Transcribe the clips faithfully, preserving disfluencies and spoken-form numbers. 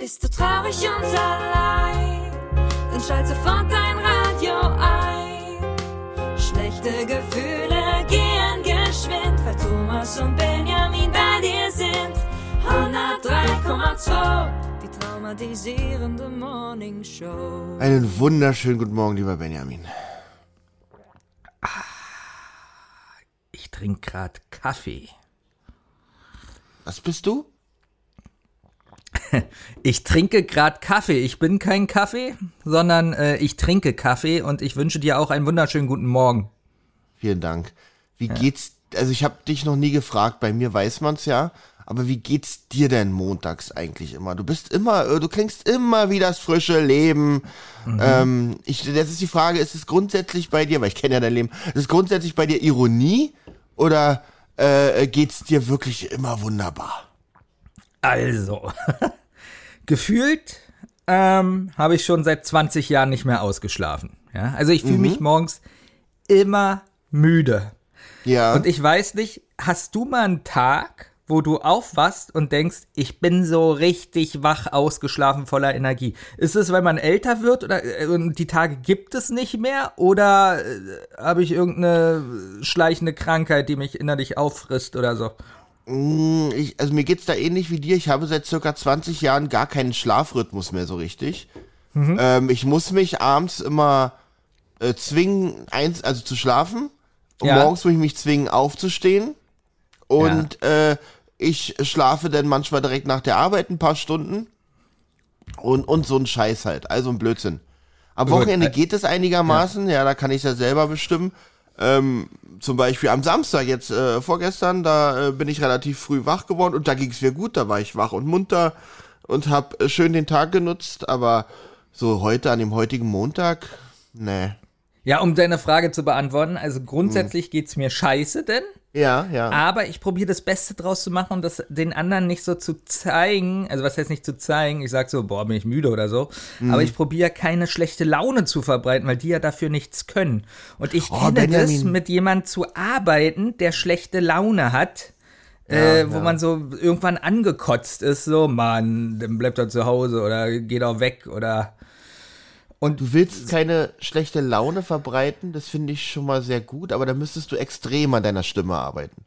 Bist du traurig und allein, dann schalt sofort dein Radio ein. Schlechte Gefühle gehen geschwind, weil Thomas und Benjamin bei dir sind. hundertdrei Komma zwei, die traumatisierende Morning Show. Einen wunderschönen guten Morgen, lieber Benjamin. Ich trinke gerade Kaffee. Was bist du? Ich trinke gerade Kaffee. Ich bin kein Kaffee, sondern äh, ich trinke Kaffee und ich wünsche dir auch einen wunderschönen guten Morgen. Vielen Dank. Wie ja. geht's, also ich habe dich noch nie gefragt, bei mir weiß man's ja, aber wie geht's dir denn montags eigentlich immer? Du bist immer, du klingst immer wie das frische Leben. Mhm. Ähm, ich, jetzt ist die Frage, ist es grundsätzlich bei dir, weil ich kenne ja dein Leben, ist es grundsätzlich bei dir Ironie oder äh, geht's dir wirklich immer wunderbar? Also, gefühlt ähm, habe ich schon seit zwanzig Jahren nicht mehr ausgeschlafen. Ja? Also ich fühle mhm. mich morgens immer müde. Ja. Und ich weiß nicht, hast du mal einen Tag, wo du aufwachst und denkst, ich bin so richtig wach, ausgeschlafen, voller Energie? Ist es, weil man älter wird oder äh, die Tage gibt es nicht mehr? Oder äh, habe ich irgendeine schleichende Krankheit, die mich innerlich auffrisst oder so? Ich, also mir geht's da ähnlich wie dir. Ich habe seit circa zwanzig Jahren gar keinen Schlafrhythmus mehr so richtig. Mhm. Ähm, ich muss mich abends immer äh, zwingen, eins, also zu schlafen. Und ja. morgens muss ich mich zwingen, aufzustehen. Und ja. äh, ich schlafe dann manchmal direkt nach der Arbeit ein paar Stunden. Und, und so ein Scheiß halt. Also ein Blödsinn. Am Wochenende geht es einigermaßen. Ja, ja da kann ich ja selber bestimmen. Ähm, zum Beispiel am Samstag jetzt, äh, vorgestern, da äh, bin ich relativ früh wach geworden und da ging es mir gut, da war ich wach und munter und hab äh, schön den Tag genutzt, aber so heute, an dem heutigen Montag, nee. Ja, um deine Frage zu beantworten, also grundsätzlich hm. geht's mir scheiße, denn Ja, ja. Aber ich probiere das Beste draus zu machen, um das den anderen nicht so zu zeigen. Also was heißt nicht zu zeigen? Ich sag so, boah, bin ich müde oder so. Mhm. Aber ich probiere keine schlechte Laune zu verbreiten, weil die ja dafür nichts können. Und ich oh, kenne Benjamin. das, mit jemandem zu arbeiten, der schlechte Laune hat. Ja, äh, wo ja. man so irgendwann angekotzt ist, so, Mann, dann bleibt er zu Hause oder geht auch weg oder... Und du willst keine schlechte Laune verbreiten, das finde ich schon mal sehr gut, aber da müsstest du extrem an deiner Stimme arbeiten.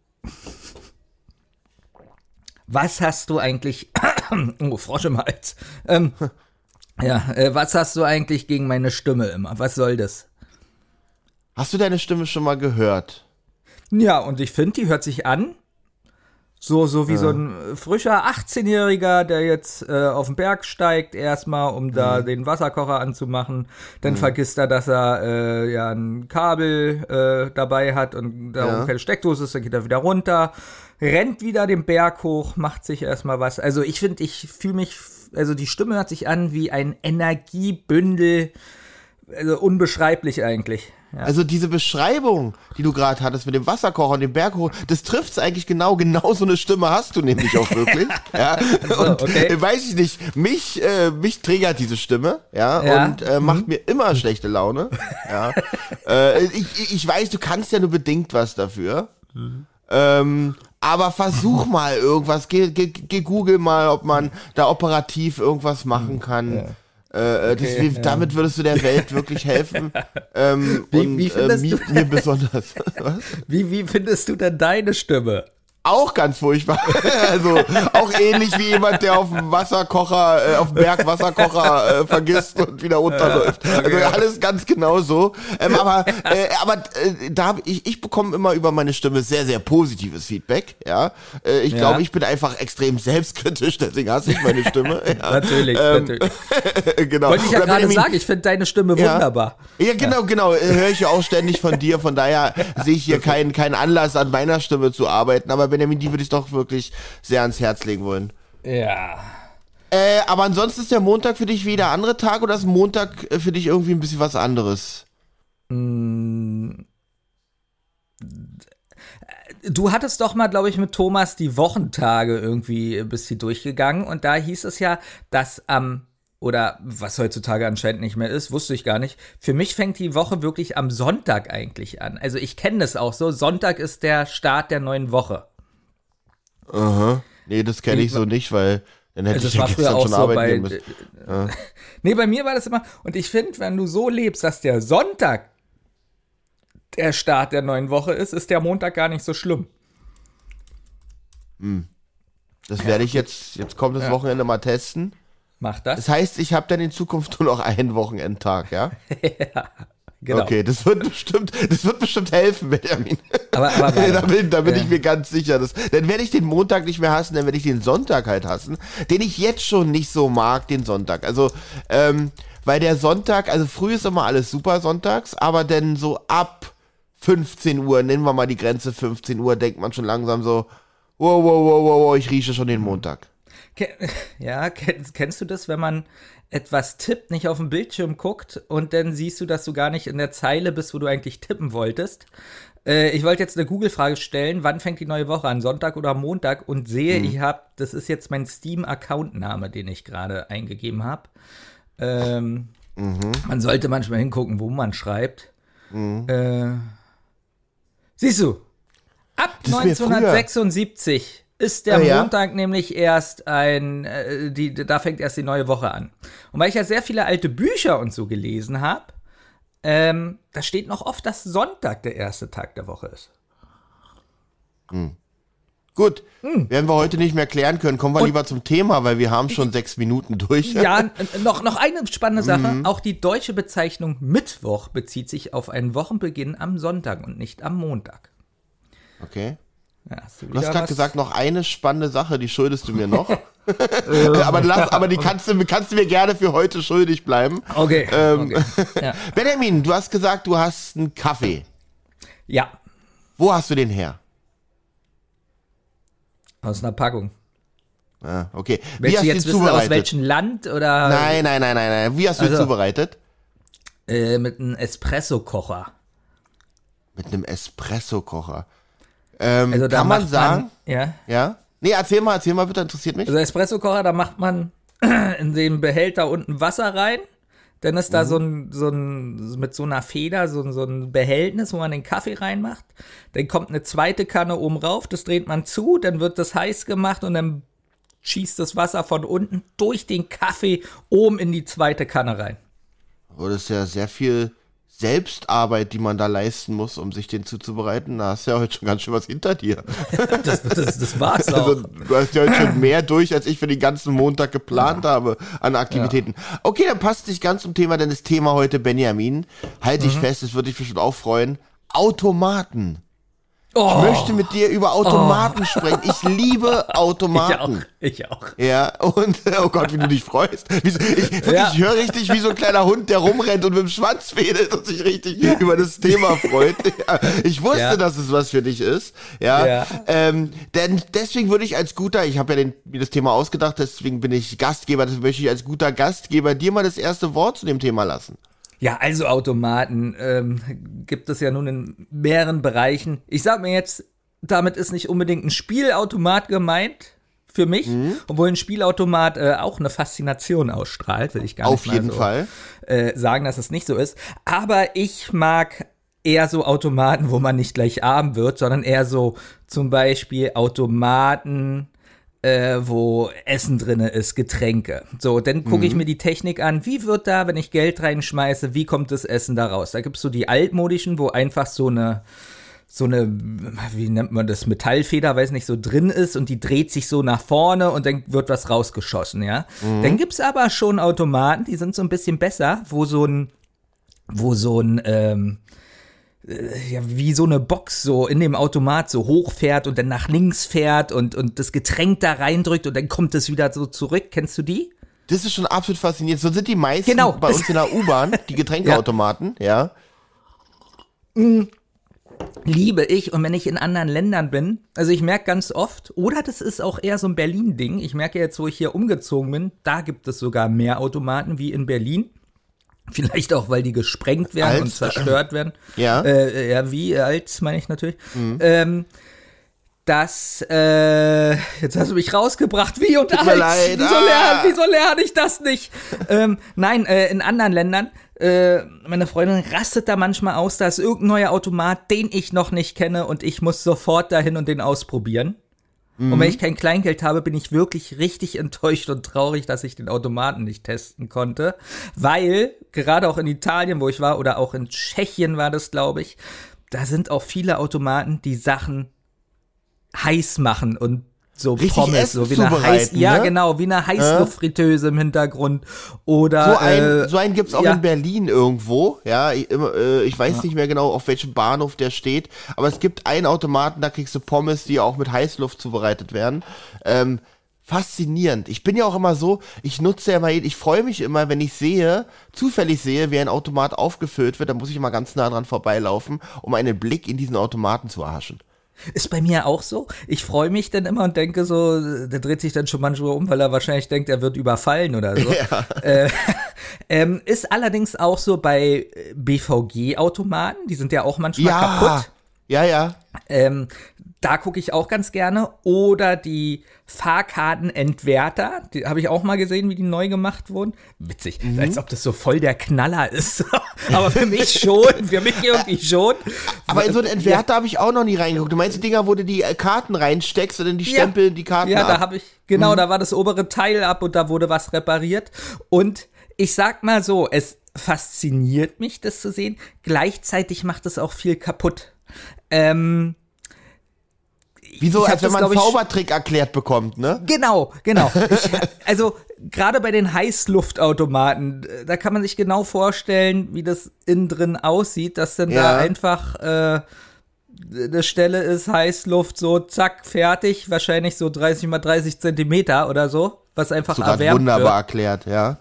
Was hast du eigentlich, oh, Frosch im Hals, ähm, ja, äh, was hast du eigentlich gegen meine Stimme immer, was soll das? Hast du deine Stimme schon mal gehört? Ja, und ich finde, die hört sich an, So, so wie ja. so ein frischer achtzehnjähriger, der jetzt äh, auf den Berg steigt, erstmal, um da mhm. den Wasserkocher anzumachen. Dann mhm. vergisst er, dass er äh, ja ein Kabel äh, dabei hat und da ja. keine Steckdose ist, dann geht er wieder runter, rennt wieder den Berg hoch, macht sich erstmal was. Also ich finde, ich fühle mich, also die Stimme hört sich an wie ein Energiebündel, also unbeschreiblich eigentlich. Ja. Also diese Beschreibung, die du gerade hattest mit dem Wasserkocher und dem Berg hoch, das trifft's eigentlich genau, genau so eine Stimme hast du nämlich auch wirklich. ja. So, und okay. äh, weiß ich nicht, mich, äh, mich triggert diese Stimme, ja, ja. und äh, macht mhm. mir immer schlechte Laune. ja. äh, ich, ich weiß, du kannst ja nur bedingt was dafür. Mhm. Ähm, aber versuch mal irgendwas, geh, geh, geh Google mal, ob man da operativ irgendwas machen kann. Ja. Äh, das, okay, wie, ja. Damit würdest du der Welt wirklich helfen. ähm, wie, und wie äh, mir, mir besonders. wie, wie findest du denn deine Stimme? Auch ganz furchtbar. Also auch ähnlich wie jemand, der auf dem Wasserkocher, äh, auf dem Berg Wasserkocher äh, vergisst und wieder runterläuft. Ja, okay. Also alles ganz genau so. Ähm, aber äh, aber äh, da hab ich ich bekomme immer über meine Stimme sehr sehr positives Feedback. Ja, äh, ich ja. glaube, ich bin einfach extrem selbstkritisch, deswegen hasse ich meine Stimme. Ja. natürlich, ähm, natürlich. genau. Wollte ich ja gerade sagen, ich finde deine Stimme ja. wunderbar. Ja, genau, ja. genau. Höre ich ja auch ständig von dir. Von daher sehe ich hier keinen keinen Anlass, an meiner Stimme zu arbeiten. Aber Benjamin, die würde ich doch wirklich sehr ans Herz legen wollen. Ja. Äh, aber ansonsten ist der Montag für dich wie der andere Tag oder ist Montag für dich irgendwie ein bisschen was anderes? Mm. Du hattest doch mal, glaube ich, mit Thomas die Wochentage irgendwie ein bisschen durchgegangen und da hieß es ja, dass am, oder was heutzutage anscheinend nicht mehr ist, wusste ich gar nicht, für mich fängt die Woche wirklich am Sonntag eigentlich an. Also ich kenne das auch so, Sonntag ist der Start der neuen Woche. Aha, nee, das kenne ich so nicht, weil Dann hätte Also ich das ja war früher gestern auch schon so arbeiten bei. gehen müssen. Äh, Ja. Nee, bei mir war das immer. Und ich finde, wenn du so lebst, dass der Sonntag der Start der neuen Woche ist, ist der Montag gar nicht so schlimm. Das werde ich jetzt, jetzt kommt das Ja. Wochenende mal testen. Mach das. Das heißt, ich habe dann in Zukunft nur noch einen Wochenendtag, ja? Genau. Okay, das wird bestimmt, das wird bestimmt helfen, Benjamin. Aber, aber warte. da bin, da bin Ja. ich mir ganz sicher. Dass, dann werde ich den Montag nicht mehr hassen, dann werde ich den Sonntag halt hassen, den ich jetzt schon nicht so mag, den Sonntag. Also, ähm, weil der Sonntag, also früh ist immer alles super sonntags, aber dann so ab fünfzehn Uhr, nennen wir mal die Grenze fünfzehn Uhr, denkt man schon langsam so, wow, wow, wow, wow, wow, ich rieche schon den Montag. Ke- Ja, kennst, kennst du das, wenn man etwas tippt, nicht auf dem Bildschirm guckt und dann siehst du, dass du gar nicht in der Zeile bist, wo du eigentlich tippen wolltest? Äh, ich wollte jetzt eine Google-Frage stellen, wann fängt die neue Woche an, Sonntag oder Montag? Und sehe, ich habe, das ist jetzt mein Steam-Account-Name, den ich gerade eingegeben habe. Ähm, Man sollte manchmal hingucken, wo man schreibt. Äh, siehst du, ab Das ist mir früher- neunzehnhundertsechsundsiebzig ist der Ah, ja? Montag nämlich erst ein, äh, die, da fängt erst die neue Woche an. Und weil ich ja sehr viele alte Bücher und so gelesen habe, ähm, da steht noch oft, dass Sonntag der erste Tag der Woche ist. Gut, werden wir heute nicht mehr klären können. Kommen wir Und- lieber zum Thema, weil wir haben schon sechs Minuten durch. Ja, n- noch, noch eine spannende Sache. Auch die deutsche Bezeichnung Mittwoch bezieht sich auf einen Wochenbeginn am Sonntag und nicht am Montag. Okay. Ja, hast Du hast wieder gerade was? gesagt, noch eine spannende Sache, die schuldest du mir noch. aber, lass, aber die kannst du, kannst du mir gerne für heute schuldig bleiben. Okay. Ähm, okay. Ja. Benjamin, du hast gesagt, du hast einen Kaffee. ja, Wo hast du den her? aus einer Packung. Ah, okay. Wie Willst hast du du ihn jetzt wissen, aus zubereitet? welchem Land oder Nein, nein, nein, nein, nein. Wie hast du ihn Also- zubereitet? äh, mit einem Espresso-Kocher? Mit einem Espresso-Kocher. Ähm, Also da kann man macht sagen, man, ja. ja? Nee, erzähl mal, erzähl mal bitte, interessiert mich. Also Espresso-Kocher, da macht man in den Behälter unten Wasser rein. Dann ist da so ein, so ein, mit so einer Feder, so, ein- so ein Behältnis, wo man den Kaffee reinmacht. Dann kommt eine zweite Kanne oben rauf, das dreht man zu, dann wird das heiß gemacht und dann schießt das Wasser von unten durch den Kaffee oben in die zweite Kanne rein. Oh, das ist ja sehr viel Selbstarbeit, die man da leisten muss, um sich den zuzubereiten. Da hast du ja heute schon ganz schön was hinter dir. Das, das, das war's auch. Also, du hast ja heute schon mehr durch, als ich für den ganzen Montag geplant habe an Aktivitäten. Okay, dann passt nicht ganz zum Thema, denn das Thema heute, Benjamin, halte Mhm. ich fest, das würde dich bestimmt auch freuen. Automaten. Oh, Ich möchte mit dir über Automaten sprechen. Ich liebe ich Automaten. auch, ich auch. Ja, und oh Gott, wie du dich freust. Wie so, ich wirklich, Ja. ich höre richtig wie so ein kleiner Hund, der rumrennt und mit dem Schwanz wedelt und sich richtig über das Thema freut. Ja, ich wusste, Ja. dass es was für dich ist. Ja, Ja. Ähm, denn deswegen würde ich als guter, ich habe ja den, mir das Thema ausgedacht, deswegen bin ich Gastgeber, deswegen möchte ich als guter Gastgeber dir mal das erste Wort zu dem Thema lassen. Ja, also Automaten ähm, gibt es ja nun in mehreren Bereichen. Ich sag mir jetzt, damit ist nicht unbedingt ein Spielautomat gemeint für mich, obwohl ein Spielautomat äh, auch eine Faszination ausstrahlt, will ich gar Auf nicht mal jeden so, Fall. Äh, sagen, dass es nicht so ist. Aber ich mag eher so Automaten, wo man nicht gleich arm wird, sondern eher so zum Beispiel Automaten, äh, wo Essen drinne ist, Getränke. So, dann gucke ich mir die Technik an. Wie wird da, wenn ich Geld reinschmeiße, wie kommt das Essen da raus? Da gibt's so die altmodischen, wo einfach so eine, so eine, wie nennt man das, Metallfeder, weiß nicht, so drin ist und die dreht sich so nach vorne und dann wird was rausgeschossen, ja. Dann gibt's aber schon Automaten, die sind so ein bisschen besser, wo so ein, wo so ein, ähm, ja, wie so eine Box so in dem Automat so hochfährt und dann nach links fährt und, und das Getränk da reindrückt und dann kommt es wieder so zurück. Kennst du die? Das ist schon absolut faszinierend. So sind die meisten Genau. bei uns in der U-Bahn, die Getränkeautomaten, ja. Liebe ich. Und wenn ich in anderen Ländern bin, also ich merke ganz oft, oder das ist auch eher so ein Berlin-Ding. Ich merke jetzt, wo ich hier umgezogen bin, da gibt es sogar mehr Automaten wie in Berlin. Vielleicht auch, weil die gesprengt werden Als- und zerstört werden. Ja. Äh, ja, wie als, meine ich natürlich. Ähm, das, äh, jetzt hast du mich rausgebracht, wie und Tut mir als. leid. Wieso, Ah. lerne, wieso lerne ich das nicht? ähm, nein, äh, in anderen Ländern, äh, meine Freundin rastet da manchmal aus, da ist irgendein neuer Automat, den ich noch nicht kenne und ich muss sofort dahin und den ausprobieren. Mhm. Und wenn ich kein Kleingeld habe, bin ich wirklich richtig enttäuscht und traurig, dass ich den Automaten nicht testen konnte. Weil, gerade auch in Italien, wo ich war, oder auch in Tschechien war das, glaube ich, da sind auch viele Automaten, die Sachen heiß machen und so Richtig Pommes, so wie eine heiß, ne? ja genau, wie eine Heißluftfritteuse im Hintergrund oder so ein, äh, so einen gibt's auch ja. in Berlin irgendwo, ja, ich, äh, ich weiß ja. nicht mehr genau, auf welchem Bahnhof der steht, aber es gibt einen Automaten, da kriegst du Pommes, die auch mit Heißluft zubereitet werden. Ähm, faszinierend. Ich bin ja auch immer so, ich nutze ja mal, ich freue mich immer, wenn ich sehe, zufällig sehe, wie ein Automat aufgefüllt wird, dann muss ich immer ganz nah dran vorbeilaufen, um einen Blick in diesen Automaten zu erhaschen. Ist bei mir auch so. Ich freue mich dann immer und denke so, der dreht sich dann schon manchmal um, weil er wahrscheinlich denkt, er wird überfallen oder so. Ja. Äh, ähm, ist allerdings auch so bei B V G-Automaten, die sind ja auch manchmal ja. kaputt. Ja, ja. Ähm, da gucke ich auch ganz gerne. Oder die Fahrkartenentwerter, die habe ich auch mal gesehen, wie die neu gemacht wurden. Witzig, mhm. als ob das so voll der Knaller ist. Aber für mich schon, für mich irgendwie schon. Aber in so einen Entwerter ja. habe ich auch noch nie reingeguckt. Du meinst die Dinger, wo du die Karten reinsteckst und dann die Stempel ja. die Karten Ja, ab. da habe ich, genau, mhm. da war das obere Teil ab und da wurde was repariert. Und ich sag mal so, es fasziniert mich, das zu sehen. Gleichzeitig macht es auch viel kaputt. Ähm, Wieso, als wenn man einen Zaubertrick erklärt bekommt, ne? Genau, genau. Ich, also gerade bei den Heißluftautomaten, da kann man sich genau vorstellen, wie das innen drin aussieht, dass dann ja. da einfach äh, eine Stelle ist, Heißluft, so zack, fertig, wahrscheinlich so dreißig mal dreißig Zentimeter oder so, was einfach Sogar erwärmt wunderbar wird. erklärt, ja.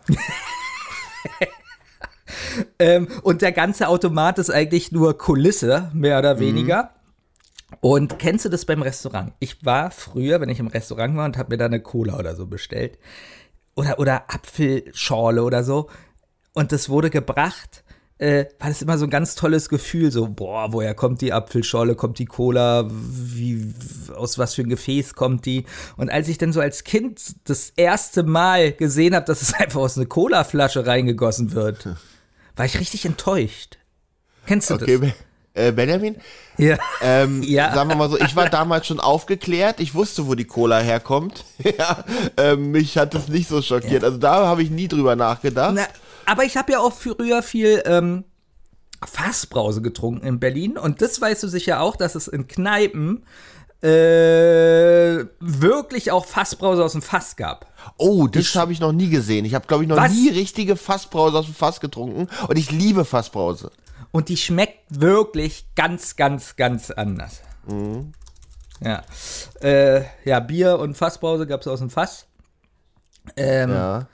ähm, und der ganze Automat ist eigentlich nur Kulisse, mehr oder weniger. Mhm. Und kennst du das beim Restaurant? Ich war früher, wenn ich im Restaurant war und habe mir da eine Cola oder so bestellt oder oder Apfelschorle oder so und das wurde gebracht, äh, war das immer so ein ganz tolles Gefühl, so boah, woher kommt die Apfelschorle, kommt die Cola, wie aus was für ein Gefäß kommt die? Und als ich dann so als Kind das erste Mal gesehen habe, dass es einfach aus einer Colaflasche reingegossen wird, war ich richtig enttäuscht. Kennst du okay. das? Äh, Benjamin? Ja. Ähm, ja. Sagen wir mal so, ich war damals schon aufgeklärt, ich wusste, wo die Cola herkommt. ja, ähm, mich hat das nicht so schockiert. Ja. Also da habe ich nie drüber nachgedacht. Na, aber ich habe ja auch früher viel ähm, Fassbrause getrunken in Berlin und das weißt du sicher auch, dass es in Kneipen äh, wirklich auch Fassbrause aus dem Fass gab. Oh, das habe ich noch nie gesehen. Ich habe, glaube ich, noch Was? nie richtige Fassbrause aus dem Fass getrunken und ich liebe Fassbrause. Und die schmeckt wirklich ganz, ganz, ganz anders. Mhm. Ja. Äh, ja, Bier und Fassbrause gab es aus dem Fass. Ähm, ja.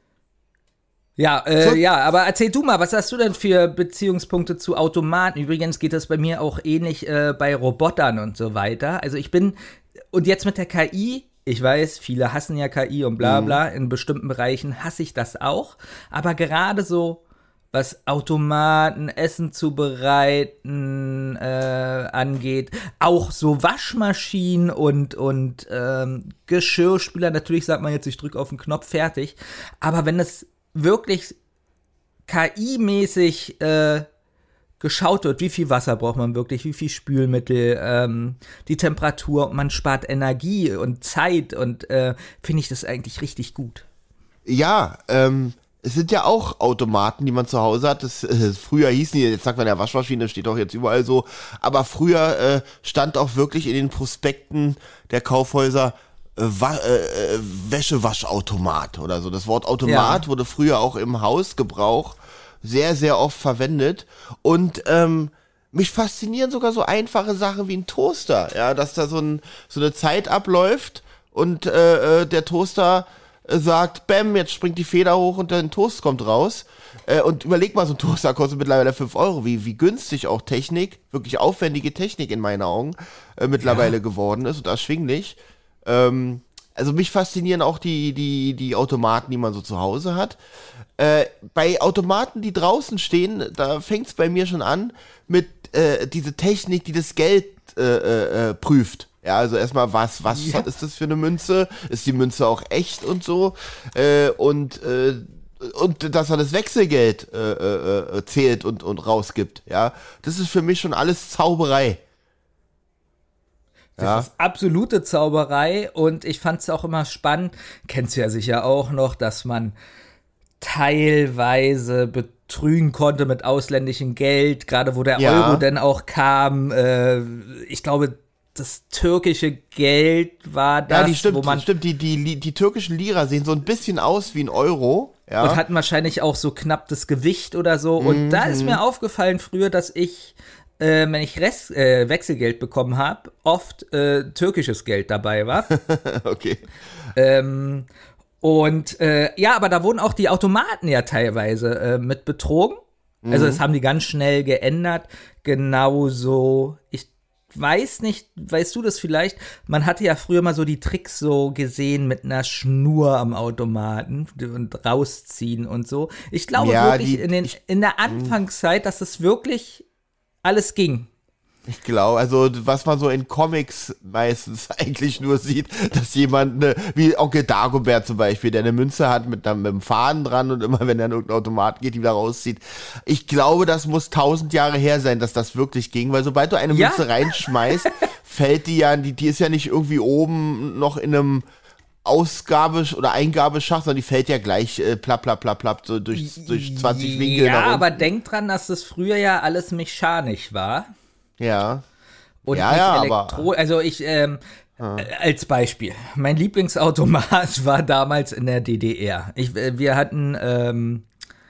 Ja, äh, so. ja, aber erzähl du mal, was hast du denn für Beziehungspunkte zu Automaten? Übrigens geht das bei mir auch ähnlich äh, bei Robotern und so weiter. Also ich bin, und jetzt mit der K I, ich weiß, viele hassen ja K I und bla bla, mhm. in bestimmten Bereichen hasse ich das auch. Aber gerade so was Automaten, Essen zubereiten äh, angeht, auch so Waschmaschinen und, und ähm, Geschirrspüler. Natürlich sagt man jetzt, ich drücke auf den Knopf, fertig. Aber wenn es wirklich K I-mäßig äh, geschaut wird, wie viel Wasser braucht man wirklich, wie viel Spülmittel, ähm, die Temperatur, man spart Energie und Zeit und äh, finde ich das eigentlich richtig gut. Ja, ähm, es sind ja auch Automaten, die man zu Hause hat. Das, äh, früher hießen die, jetzt sagt man ja Waschmaschine, steht auch jetzt überall so. Aber früher äh, stand auch wirklich in den Prospekten der Kaufhäuser äh, Wa- äh, Wäschewaschautomat oder so. Das Wort Automat ja. wurde früher auch im Hausgebrauch sehr, sehr oft verwendet. Und ähm, mich faszinieren sogar so einfache Sachen wie ein Toaster. Ja, dass da so, ein, so eine Zeit abläuft und äh, der Toaster sagt, bäm, jetzt springt die Feder hoch und dein Toast kommt raus. Äh, und überleg mal, so ein Toaster kostet mittlerweile fünf Euro. Wie, wie günstig auch Technik, wirklich aufwendige Technik in meinen Augen, äh, mittlerweile ja. geworden ist und erschwinglich. Ähm, also mich faszinieren auch die, die, die Automaten, die man so zu Hause hat. Äh, bei Automaten, die draußen stehen, da fängt es bei mir schon an mit äh, diese Technik, die das Geld äh, äh, prüft. Ja, also erstmal, was, was ja. ist das für eine Münze? Ist die Münze auch echt und so? Äh, und, äh, und dass er das Wechselgeld äh, äh, zählt und, und rausgibt, ja. Das ist für mich schon alles Zauberei. Das Ja. ist absolute Zauberei und ich fand es auch immer spannend, kennst du ja sicher auch noch, dass man teilweise betrügen konnte mit ausländischem Geld, gerade wo der Ja. Euro dann auch kam. Äh, ich glaube, das türkische Geld war das, Ja, die stimmt, wo man stimmt die, die, die, die türkischen Lira sehen so ein bisschen aus wie ein Euro. Ja. und hatten wahrscheinlich auch so knapp das Gewicht oder so. Und Mhm. da ist mir aufgefallen früher, dass ich, äh, wenn ich Rest, äh, Wechselgeld bekommen habe, oft äh, türkisches Geld dabei war. Okay. ähm, und äh, ja, aber da wurden auch die Automaten ja teilweise äh, mit betrogen. Also das haben die ganz schnell geändert. Genauso, ich weiß nicht, weißt du das vielleicht? Man hatte ja früher mal so die Tricks so gesehen mit einer Schnur am Automaten und rausziehen und so. Ich glaube Ja, wirklich die- in, den, in der Anfangszeit, dass es wirklich alles ging. Ich glaube, also was man so in Comics meistens eigentlich nur sieht, dass jemand, ne, wie Onkel Dagobert zum Beispiel, der eine Münze hat mit, einem- mit einem Faden dran und immer, wenn er in irgendeinen Automat geht, die wieder rauszieht. Ich glaube, das muss tausend Jahre her sein, dass das wirklich ging, weil sobald du eine Ja. Münze reinschmeißt, fällt die ja, die, die ist ja nicht irgendwie oben noch in einem Ausgabe- oder Eingabeschacht, sondern die fällt ja gleich äh, plapp, plapp, plapp, plapp, so durch, durch zwanzig Winkel. Ja, nach unten. aber denk dran, dass das früher ja alles mechanisch war. Ja. Und Ja, nicht ja, aber- Elektro. Also ich, ähm, äh, als Beispiel, mein Lieblingsautomat war damals in der D D R. Ich, äh, wir hatten ähm,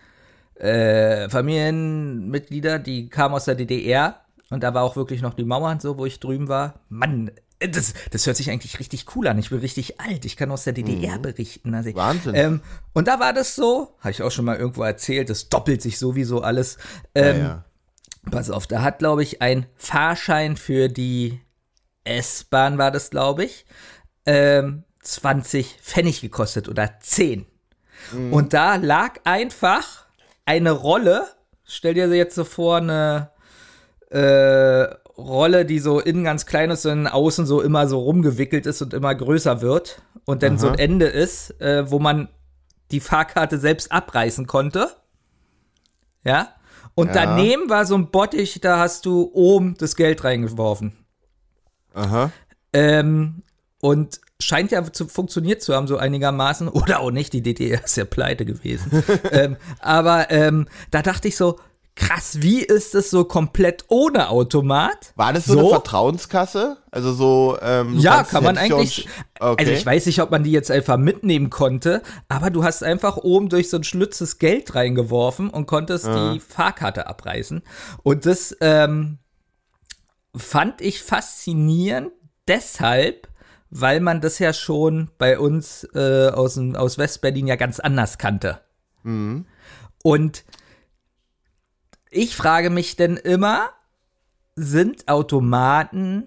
äh, Familienmitglieder, die kamen aus der D D R und da war auch wirklich noch die Mauer und so, wo ich drüben war. Mann, das, das hört sich eigentlich richtig cool an. Ich bin richtig alt. Ich kann aus der D D R berichten. Also ich, Wahnsinn. Ähm, und da war das so, habe ich auch schon mal irgendwo erzählt, das doppelt sich sowieso alles. Ähm, ja, ja. Pass auf, da hat, glaube ich, ein Fahrschein für die S-Bahn, war das, glaube ich, ähm, zwanzig Pfennig gekostet oder zehn. Mhm. Und da lag einfach eine Rolle, stell dir jetzt so vor, eine äh, Rolle, die so innen ganz klein ist und außen so immer so rumgewickelt ist und immer größer wird und dann Aha. so ein Ende ist, äh, wo man die Fahrkarte selbst abreißen konnte. Ja. Und Ja. daneben war so ein Bottich, da hast du oben das Geld reingeworfen. Aha. Ähm, und scheint ja zu funktioniert zu haben, so einigermaßen. Oder auch nicht, die D D R ist ja pleite gewesen. ähm, aber ähm, da dachte ich so, krass, wie ist es so komplett ohne Automat? War das so, eine Vertrauenskasse? Also so, ähm, du Ja, kannst- kann man hättest du eigentlich. uns- Okay. Also ich weiß nicht, ob man die jetzt einfach mitnehmen konnte, aber du hast einfach oben durch so ein Schlütz Geld reingeworfen und konntest Ja. die Fahrkarte abreißen. Und das ähm, fand ich faszinierend, deshalb, weil man das ja schon bei uns äh, aus, dem- aus Westberlin ja ganz anders kannte. Mhm. Und ich frage mich denn immer, sind Automaten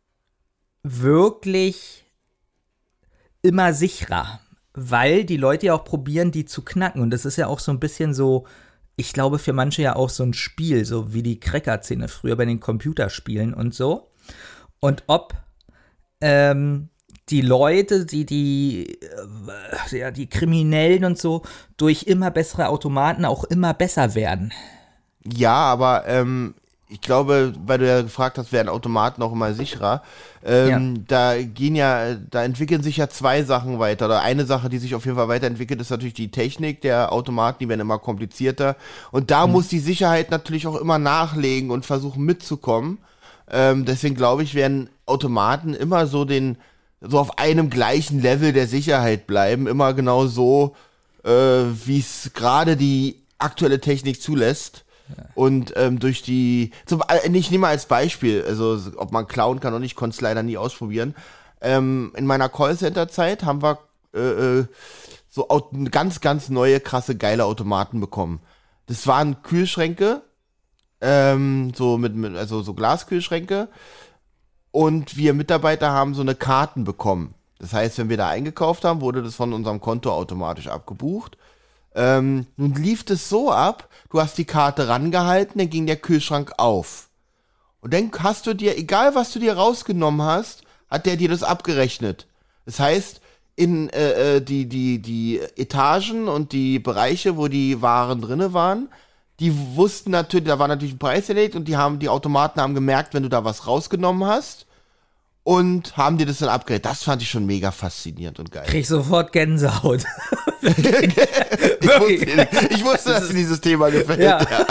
wirklich immer sicherer? Weil die Leute ja auch probieren, die zu knacken. Und das ist ja auch so ein bisschen so, ich glaube für manche ja auch so ein Spiel, so wie die Cracker-Szene früher bei den Computerspielen und so. Und ob ähm, die Leute, die, die, äh, ja, die Kriminellen und so, durch immer bessere Automaten auch immer besser werden. Ja, aber ähm, ich glaube, weil du ja gefragt hast, werden Automaten auch immer sicherer. Ähm, da gehen ja, da entwickeln sich ja zwei Sachen weiter. Oder eine Sache, die sich auf jeden Fall weiterentwickelt, ist natürlich die Technik der Automaten, die werden immer komplizierter. Und da muss die Sicherheit natürlich auch immer nachlegen und versuchen mitzukommen. Ähm, deswegen glaube ich, werden Automaten immer so den, so auf einem gleichen Level der Sicherheit bleiben. Immer genau so, äh, wie es gerade die aktuelle Technik zulässt. Und ähm, durch die, zum, äh, ich nehme mal als Beispiel, also ob man klauen kann oder nicht, konnte es leider nie ausprobieren. Ähm, in meiner Callcenter-Zeit haben wir äh, äh, so Aut- ganz, ganz neue, krasse, geile Automaten bekommen. Das waren Kühlschränke, ähm, so mit, mit, also so Glaskühlschränke. Und wir Mitarbeiter haben so eine Karten bekommen. Das heißt, wenn wir da eingekauft haben, wurde das von unserem Konto automatisch abgebucht. Ähm, nun lief das so ab, du hast die Karte rangehalten, dann ging der Kühlschrank auf. Und dann hast du dir, egal was du dir rausgenommen hast, hat der dir das abgerechnet. Das heißt, in äh, äh, die, die, die Etagen und die Bereiche, wo die Waren drinne waren, die wussten natürlich, da war natürlich ein Preis erlegt und die haben, die Automaten haben gemerkt, wenn du da was rausgenommen hast. und haben dir das dann abgeredet. Das fand ich schon mega faszinierend und geil. Krieg sofort Gänsehaut. ich, wusste, ich wusste, dass dir dieses Thema gefällt. Ja. Ja.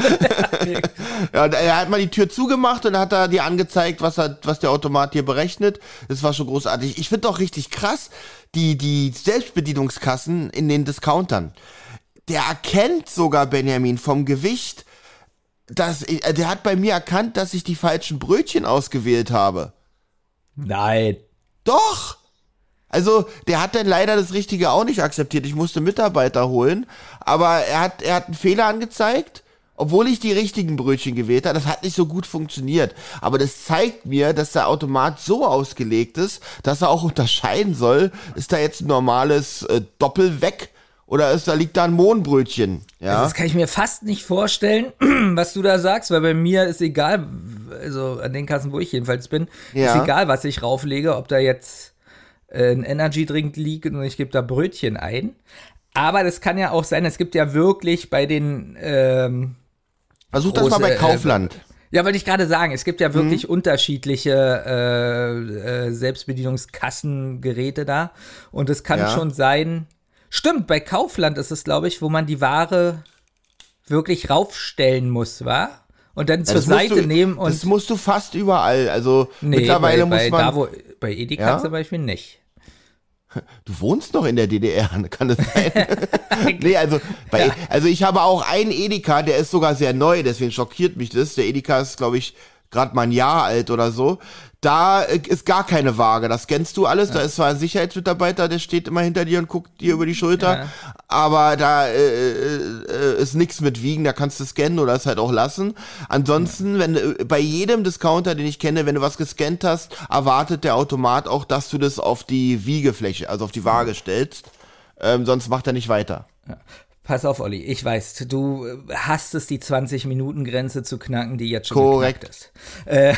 Ja, und er hat mal die Tür zugemacht und hat da dir angezeigt, was, er, was der Automat hier berechnet. Das war schon großartig. Ich finde auch richtig krass, die, die Selbstbedienungskassen in den Discountern. Der erkennt sogar, Benjamin, vom Gewicht, dass, der hat bei mir erkannt, dass ich die falschen Brötchen ausgewählt habe. Nein. Doch! Also, der hat dann leider das Richtige auch nicht akzeptiert. Ich musste Mitarbeiter holen, aber er hat, er hat einen Fehler angezeigt, obwohl ich die richtigen Brötchen gewählt habe. Das hat nicht so gut funktioniert. Aber das zeigt mir, dass der Automat so ausgelegt ist, dass er auch unterscheiden soll, ist da jetzt ein normales äh, Doppelweg oder ist da liegt da ein Mohnbrötchen? Ja? Also das kann ich mir fast nicht vorstellen, was du da sagst, weil bei mir ist egal, also an den Kassen, wo ich jedenfalls bin, Ja. ist egal, was ich rauflege, ob da jetzt äh, ein Energy-Drink liegt und ich gebe da Brötchen ein. Aber das kann ja auch sein, es gibt ja wirklich bei den ähm, Versuch das mal bei große, Kaufland. Äh, ja, wollte ich gerade sagen, es gibt ja wirklich mhm. unterschiedliche äh, äh, Selbstbedienungskassengeräte da und es kann Ja. schon sein, stimmt, bei Kaufland ist es, glaube ich, wo man die Ware wirklich raufstellen muss, wa? Und dann zur das musst Seite du, nehmen und Das musst du fast überall. Also nee, mittlerweile bei, bei, muss man. da, wo, bei Edeka Ja? zum Beispiel nicht. Du wohnst noch in der D D R, kann das sein? Nee, also, bei, Ja. also ich habe auch einen Edeka, der ist sogar sehr neu, deswegen schockiert mich das. Der Edeka ist, glaube ich, gerade mal ein Jahr alt oder so. Da äh, ist gar keine Waage, das scannst du alles. Ja. Da ist zwar ein Sicherheitsmitarbeiter, der steht immer hinter dir und guckt dir über die Schulter, Ja. aber da äh, äh, ist nichts mit Wiegen, da kannst du scannen oder es halt auch lassen. Ansonsten, ja. wenn du, bei jedem Discounter, den ich kenne, wenn du was gescannt hast, erwartet der Automat auch, dass du das auf die Wiegefläche, also auf die Waage stellst. Ähm, sonst macht er nicht weiter. Ja. Pass auf, Olli, ich weiß, du hasst es, die zwanzig-Minuten-Grenze zu knacken, die jetzt schon Korrekt. geknackt ist. Äh,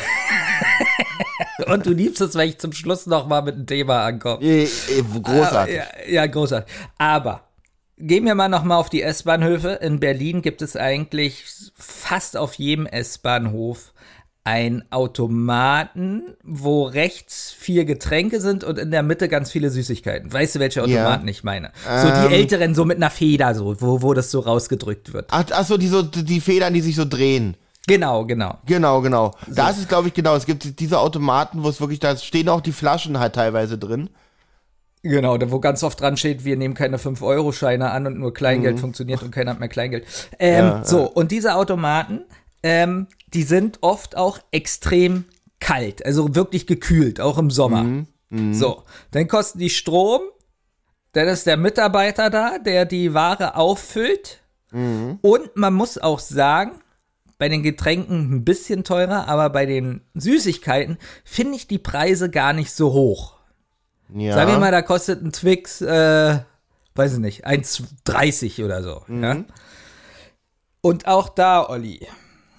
und du liebst es, wenn ich zum Schluss noch mal mit einem Thema ankomme. Äh, äh, großartig. Ja, ja, großartig. Aber gehen wir mal noch mal auf die S-Bahnhöfe. In Berlin gibt es eigentlich fast auf jedem S-Bahnhof einen Automaten, wo rechts vier Getränke sind und in der Mitte ganz viele Süßigkeiten. Weißt du, welche Automaten Ja. ich meine? So Ähm. die älteren, so mit einer Feder, so, wo, wo das so rausgedrückt wird. Ach, ach so, die, so, die Federn, die sich so drehen. Genau, genau. Genau, genau. Da ist es, glaube ich, genau. Es gibt diese Automaten, wo es wirklich, da stehen auch die Flaschen halt teilweise drin. Genau, da wo ganz oft dran steht, wir nehmen keine fünf Euro Scheine an und nur Kleingeld Mhm. funktioniert und keiner hat mehr Kleingeld. Ähm, Ja, so, ja. und diese Automaten, ähm, die sind oft auch extrem kalt, also wirklich gekühlt, auch im Sommer. Mhm. Mhm. So, dann kosten die Strom, dann ist der Mitarbeiter da, der die Ware auffüllt. Mhm. Und man muss auch sagen, bei den Getränken ein bisschen teurer, aber bei den Süßigkeiten finde ich die Preise gar nicht so hoch. Ja. Sagen wir mal, da kostet ein Twix, äh, weiß ich nicht, eins dreißig oder so. Mhm. Ja? Und auch da, Olli,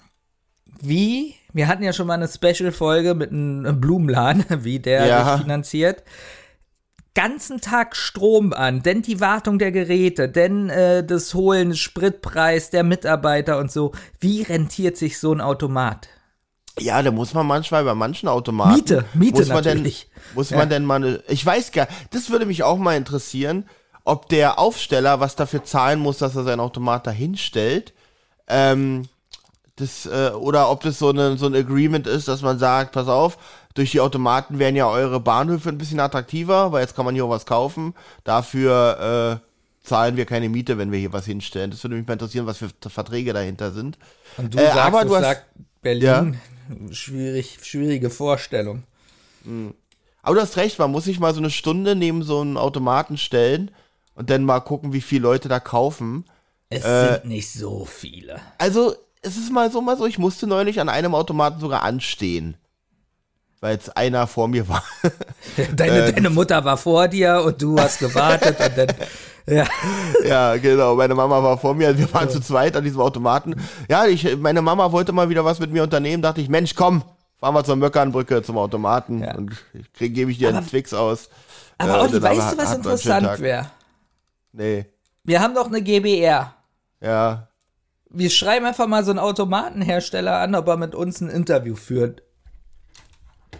wie, wir hatten ja schon mal eine Special-Folge mit einem Blumenladen, wie der Ja. sich finanziert. Ganzen Tag Strom an, denn die Wartung der Geräte, denn äh, das Holen, Spritpreis der Mitarbeiter und so. Wie rentiert sich so ein Automat? Ja, da muss man manchmal bei manchen Automaten. Miete, Miete muss man natürlich. Denn, muss Ja. man denn mal, eine, ich weiß gar, das würde mich auch mal interessieren, ob der Aufsteller was dafür zahlen muss, dass er seinen Automat da hinstellt. Ähm, das, äh, oder ob das so, eine, so ein Agreement ist, dass man sagt, pass auf, durch die Automaten werden ja eure Bahnhöfe ein bisschen attraktiver, weil jetzt kann man hier auch was kaufen. Dafür äh, zahlen wir keine Miete, wenn wir hier was hinstellen. Das würde mich mal interessieren, was für Verträge dahinter sind. Und du Äh, sagst, aber das du hast- sagt Berlin, schwierig, schwierige Vorstellung. Aber du hast recht, man muss sich mal so eine Stunde neben so einen Automaten stellen und dann mal gucken, wie viele Leute da kaufen. Es Äh, sind nicht so viele. Also, es ist mal so, mal so, ich musste neulich an einem Automaten sogar anstehen. Weil jetzt einer vor mir war. Deine, äh, deine Mutter war vor dir und du hast gewartet und dann, ja. Ja, genau, meine Mama war vor mir, wir waren zu zweit an diesem Automaten. Ja, ich, meine Mama wollte mal wieder was mit mir unternehmen, dachte ich, Mensch, komm, fahren wir zur Möckernbrücke zum Automaten Ja. und krieg, gebe ich dir einen Twix aus. Aber Äh, Olli, dann weißt haben du, wir- was hatten wir einen schönen interessant Tag. wäre? Nee, Wir haben doch eine G B R. ja. Wir schreiben einfach mal so einen Automatenhersteller an, ob er mit uns ein Interview führt.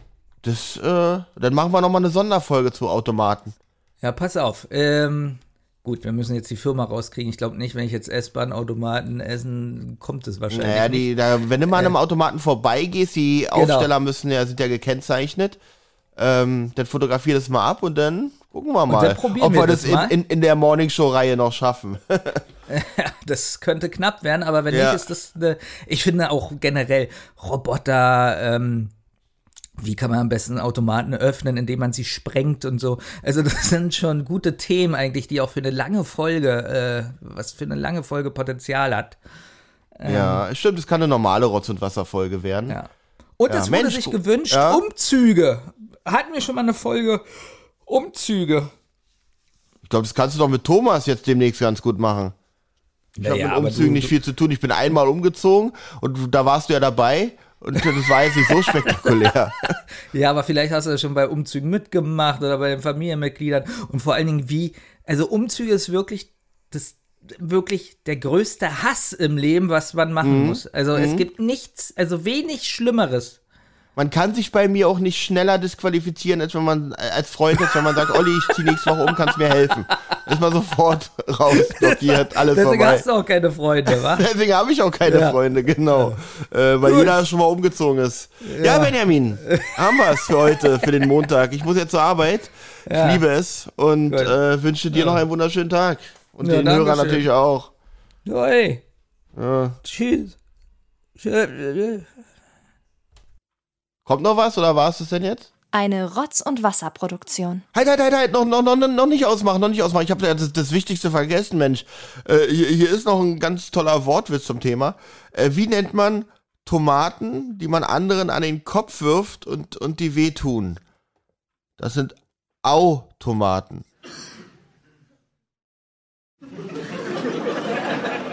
Das, äh, dann machen wir nochmal eine Sonderfolge zu Automaten. Ja, pass auf. Ähm, gut, wir müssen jetzt die Firma rauskriegen. Ich glaube nicht, wenn ich jetzt S-Bahn-Automaten essen, kommt es wahrscheinlich Naja, die, nicht. da, wenn du mal an einem Äh, Automaten vorbeigehst, die genau. Aufsteller müssen ja, sind ja gekennzeichnet. Ähm, dann fotografier das mal ab und dann gucken wir mal, dann probieren ob wir wir das, das mal. in, in, in der Morningshow-Reihe noch schaffen. Ja, das könnte knapp werden, aber wenn Ja. nicht, ist das eine, ich finde auch generell Roboter, ähm, wie kann man am besten Automaten öffnen, indem man sie sprengt und so. Also das sind schon gute Themen eigentlich, die auch für eine lange Folge, äh, was für eine lange Folge Potenzial hat. Ja, stimmt, es kann eine normale Rotz- und Wasserfolge werden. Ja. Und Ja, es wurde Mensch, sich gu- gewünscht, ja. Umzüge. Hatten wir schon mal eine Folge Umzüge. Ich glaube, das kannst du doch mit Thomas jetzt demnächst ganz gut machen. Ich habe Naja, mit aber Umzügen du- nicht du- viel zu tun. Ich bin einmal umgezogen und da warst du ja dabei und das war jetzt nicht so spektakulär. Ja, aber vielleicht hast du das schon bei Umzügen mitgemacht oder bei den Familienmitgliedern. Und vor allen Dingen wie, also Umzüge ist wirklich das wirklich der größte Hass im Leben, was man machen Mhm. muss. Also es gibt nichts, also wenig Schlimmeres. Man kann sich bei mir auch nicht schneller disqualifizieren, als wenn man als Freund jetzt, wenn man sagt, Olli, ich zieh nächste Woche um, kannst mir helfen. Ist man sofort rausblockiert, alles Deswegen vorbei. hast du auch keine Freunde, wa? Deswegen habe ich auch keine Ja. Freunde, genau. Äh, weil Gut. jeder schon mal umgezogen ist. Ja, Benjamin, haben wir es für heute, für den Montag. Ich muss jetzt zur Arbeit. Ja. Ich liebe es und Gut. äh, wünsche dir noch einen wunderschönen Tag. Und Ja, den danke Hörern schön. natürlich auch. Ja, ey. Ja. Tschüss. Tschüss. Kommt noch was oder war es das denn jetzt? Eine Rotz- und Wasserproduktion. Halt, halt, halt, halt, noch, noch, noch, noch nicht ausmachen, noch nicht ausmachen. Ich habe das, das Wichtigste vergessen, Mensch. Äh, hier, hier ist noch ein ganz toller Wortwitz zum Thema. Äh, wie nennt man Tomaten, die man anderen an den Kopf wirft und, und die wehtun? Das sind Au-Tomaten.